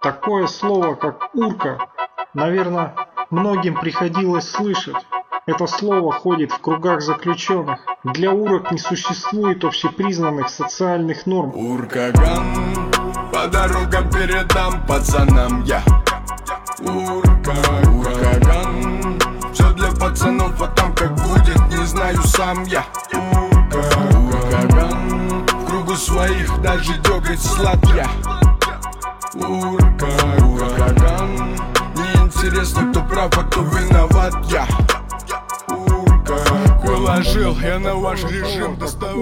Такое слово, как урка, наверное, многим приходилось слышать. Это слово ходит в кругах заключенных. Для урок не существует общепризнанных социальных норм. Уркаган, по дорогам передам пацанам я. Уркаган, все для пацанов, а там как будет, не знаю сам я. Уркаган, в кругу своих даже дёготь сладкий. Уркаган, неинтересно, кто прав, а кто виноват я. Положил я на ваш режим, доставай.